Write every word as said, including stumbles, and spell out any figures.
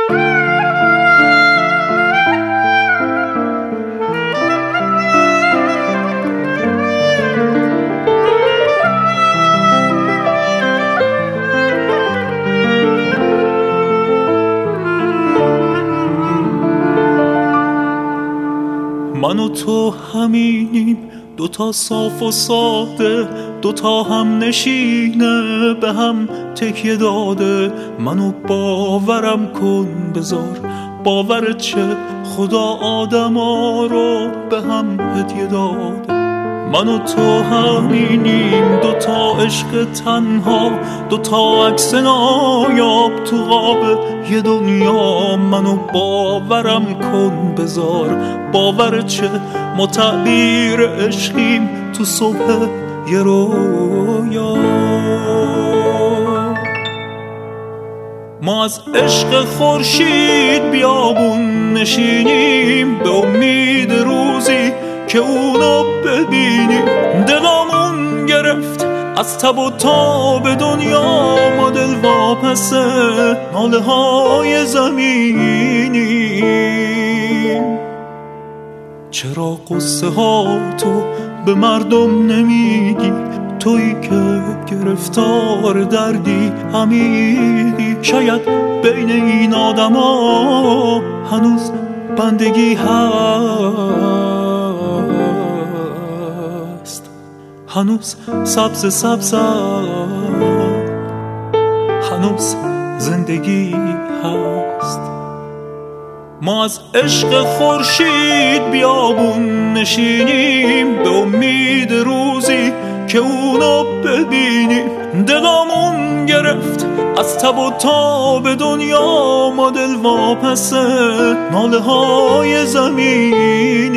من و تو همینیم، دوتا صاف و ساده، دوتا هم نشینه به هم تکیه داده. منو باورم کن بذار، باور چه خدا آدما رو به هم هدیه داده. من و تو همینیم، دوتا عشق تنها، دوتا عکس نایاب تو قاب یه دنیا. منو باورم کن بذار، باور چه ما تعبیر عشقیم تو صبح یه رویا. ما از عشق خورشید بیابون نشینیم، به امید روزی که اونو ببینیم. دلامون گرفت از تب و تاب دنیا، ما دل واپس ناله های زمینیم. چرا قصه ها تو به مردم نمیگی، تویی که گرفتار دردی عمیقی؟ شاید بین این آدم ها هنوز بندگی هست، هنوز سبز سبز هنوز زندگی هست. ما از عشق خورشید بیابون نشینیم، به امید روزی که اونو ببینیم. دلامون گرفت از تب و تاب دنیا، ما دل واپس ناله های زمین.